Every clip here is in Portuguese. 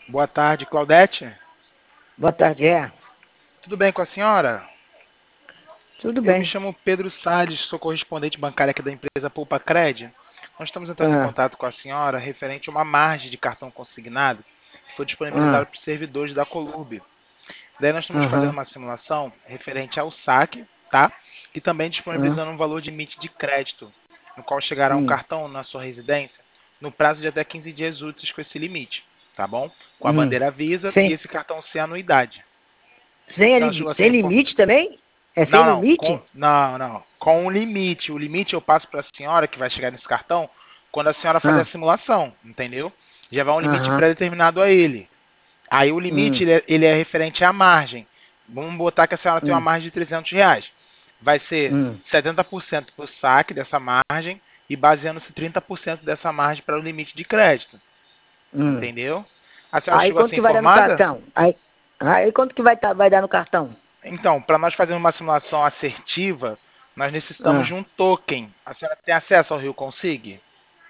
Boa tarde, Claudete. Boa tarde, Tudo bem com a senhora? Tudo Eu me bem. chamo Pedro Salles, sou correspondente bancário aqui da empresa Poupa Cred. Nós estamos entrando em Ah, contato com a senhora referente a uma margem de cartão consignado que foi disponibilizada ah, para os servidores da Colurb. Daí nós estamos fazendo aham, uma simulação referente ao saque, tá? E também ah, disponibilizando um valor de limite de crédito, no qual chegará um hum, cartão na sua residência no prazo de até 15 dias úteis com esse limite, tá bom? Com a hum. bandeira Visa e Sem, esse cartão sem anuidade. A sem, senhora chegou a ser sem informada? limite também? É sem Não, não, com, limite? não, não, com um limite. O limite eu passo para a senhora que vai chegar nesse cartão quando a senhora fazer a Ah, simulação, entendeu? Já vai um limite aham, pré-determinado a ele. Aí o limite hum, ele é referente à margem. Vamos botar que a senhora tem uma hum, margem de R$ 300. Vai ser hum, 70% para o saque dessa margem e baseando-se 30% dessa margem para o limite de crédito, hum. entendeu? A senhora Aí chegou a quanto ser que vai dar no informada? cartão? Aí quanto que vai dar no cartão? Então, para nós fazermos uma simulação assertiva, nós necessitamos de Ah, um token. A senhora tem acesso ao Rio Consig?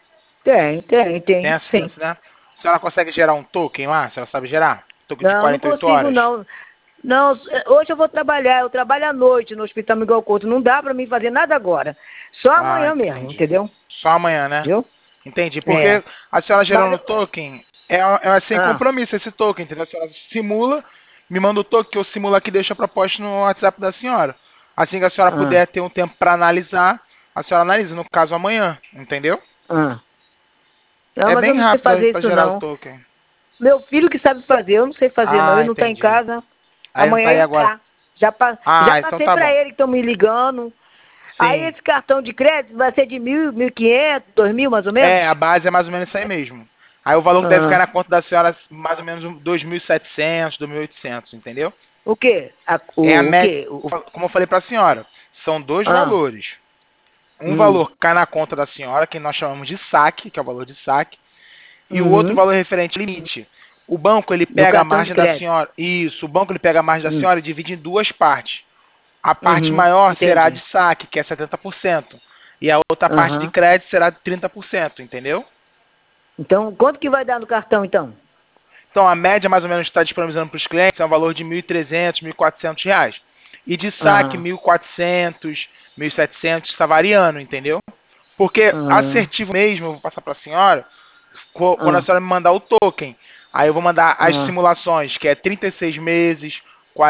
Tem sim. acesso, né? A senhora consegue gerar um token lá? A senhora sabe gerar? Token de Não 48 consigo horas? não. Não, hoje eu vou trabalhar, eu trabalho à noite no Hospital Miguel Couto, não dá pra mim fazer nada agora. Só Ah, amanhã mesmo, entendi. entendeu? Só amanhã, né? Viu? Entendi. É. Porque a senhora Mas, gerando token é sem ah, compromisso esse token, entendeu? A senhora simula, me manda o token que eu simulo aqui e deixo a proposta no WhatsApp da senhora. Assim que a senhora ah, puder ter um tempo para analisar, a senhora analisa, no caso amanhã, entendeu? ah. Não, É mas eu bem não sei rápido fazer para isso gerar o não. token. Meu filho que sabe fazer, eu não sei fazer não. Ah, Ele não está em entendi. casa. Aí não Amanhã tá aí ele agora. tá. Já Ah, então passei tá para bom. ele que estão me ligando. Aí Sim. esse cartão de crédito vai ser de 1.500, 2.000 mais ou É, a menos? base é mais ou menos isso aí mesmo. Aí o valor que deve ficar Ah, na conta da senhora é mais ou menos 2.700, 2.800, entendeu? o quê? É a O média, quê? como eu falei para a senhora, são dois Ah, valores. Um hum, valor cai na conta da senhora, que nós chamamos de saque, que é o valor de saque, e o outro uhum, valor referente ao limite. O banco ele no pega a cartão de margem da crédito. senhora. Isso, o banco ele pega a margem da Hum, senhora e divide em duas partes. A parte maior será de entendi. saque, que é 70%, e a outra parte de Aham. crédito será de 30%, entendeu? Então, quanto que vai dar no cartão então? Então, a média mais ou menos está disponibilizando para os clientes é um valor de R$ 1.300, R$ 1.400. E de saque, Ah, 1.400, 1.700, está variando, entendeu? Porque ah, assertivo mesmo, eu vou passar para a senhora, quando a ah, senhora me mandar o token. Aí eu vou mandar as ah, simulações, que é 36 meses,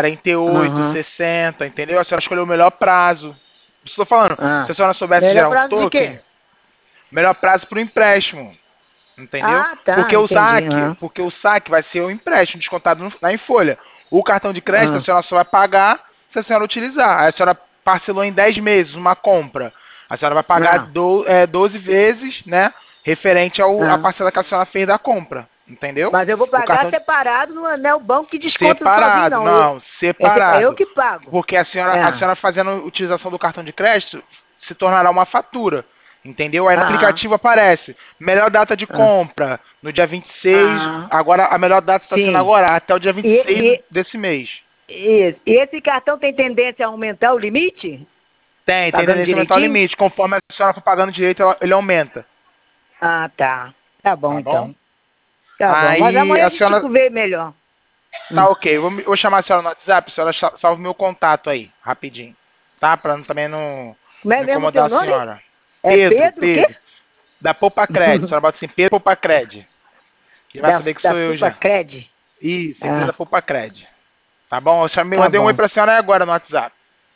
48, aham, 60, entendeu? A senhora escolheu o melhor prazo. Estou falando, se ah. a senhora soubesse Melhor gerar um prazo de token, quê? melhor prazo para o empréstimo. Entendeu? Ah, tá, entendi. Ah, Porque o saque vai ser o empréstimo descontado lá em folha. O cartão de crédito a ah, senhora só vai pagar se a senhora utilizar. Aí a senhora parcelou em 10 meses uma compra. A senhora vai pagar ah, 12 vezes, né? Referente à ah. parcela que a senhora fez da compra. Entendeu? Mas eu vou O pagar cartão separado, não é o banco que desconta sozinho, separado, não. não, É eu separado. que pago. Porque a É. senhora fazendo utilização do cartão de crédito se tornará uma fatura. Entendeu? Aí no Ah, aplicativo aparece melhor data de ah, compra no dia 26. ah, Agora a melhor data está sendo sim. agora, até o dia E, 26 e, desse mês. e esse cartão tem tendência a aumentar o limite? Tem Pagando tendência a aumentar o direitinho? limite. Conforme a senhora for pagando direito, ele aumenta. Ah, tá. Tá bom, Tá bom? então. Tá bom. Mas Aí amanhã a a gente senhora. vê melhor. Tá Hum. ok. Vou chamar a senhora no WhatsApp, a senhora salva o meu contato aí, rapidinho. Tá? Pra também Como é não mesmo o incomodar teu a nome? senhora. É Pedro, Pedro o quê? Pedro. Da Poupa Cred. A senhora bota assim, Pedro Poupa Cred. Já vai saber que Da sou eu Pupa já. Cred? Isso, empresa Ah, Poupa Cred. Tá bom? Eu tá mandei um oi bom. pra senhora agora no WhatsApp.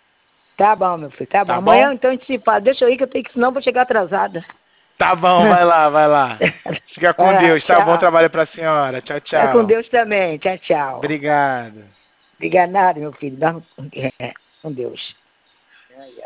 Tá bom, meu filho, tá bom. Tá bom? Amanhã então a gente se fala. Deixa eu ir que eu tenho que, senão eu vou chegar atrasada. Tá bom, vai lá, vai lá. Fica com Ah, Deus, tá? Bom tchau. trabalho pra senhora. Tchau, Tá com tchau. Deus também. Tchau, tchau. Obrigado. Obrigado, meu filho. Com Deus.